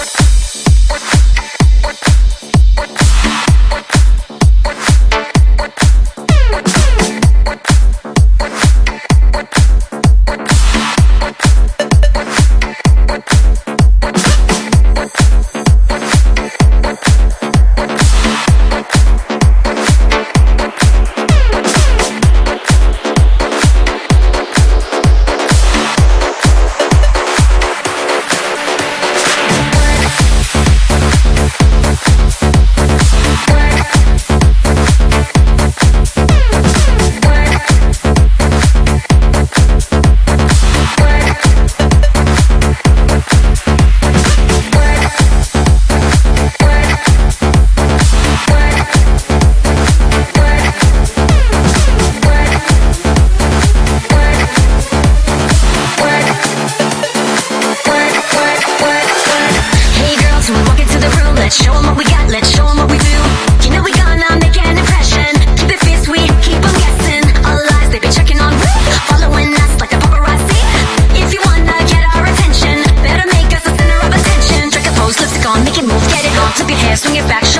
Let's show 'em what we got, let's show 'em what we do. You know we gonna make an impression. Keep it fit, sweet, keep 'em guessing. All lies, they be checking on we, following us like a paparazzi. If you wanna get our attention, better make us the center of attention. Drink a pose, lipstick on, make it move, get it on. Flip your hair, swing it back,